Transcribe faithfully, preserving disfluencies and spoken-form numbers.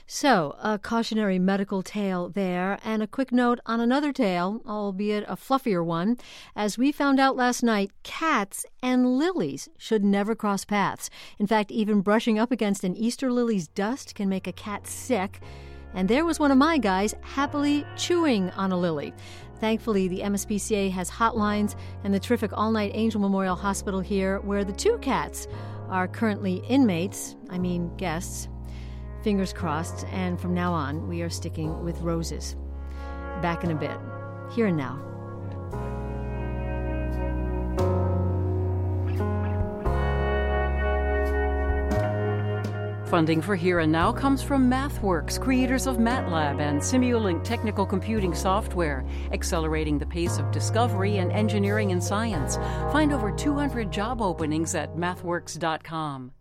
So, a cautionary medical tale there, and a quick note on another tale, albeit a fluffier one. As we found out last night, cats and lilies should never cross paths. In fact, even brushing up against an Easter lily's dust can make a cat sick. And there was one of my guys happily chewing on a lily. Thankfully, the M S P C A has hotlines and the terrific all-night Angel Memorial Hospital here, where the two cats are currently inmates, I mean guests. Fingers crossed, and from now on, we are sticking with roses. Back in a bit. Here and Now. Funding for Here and Now comes from MathWorks, creators of MATLAB and Simulink technical computing software, accelerating the pace of discovery and engineering and science. Find over two hundred job openings at mathworks dot com.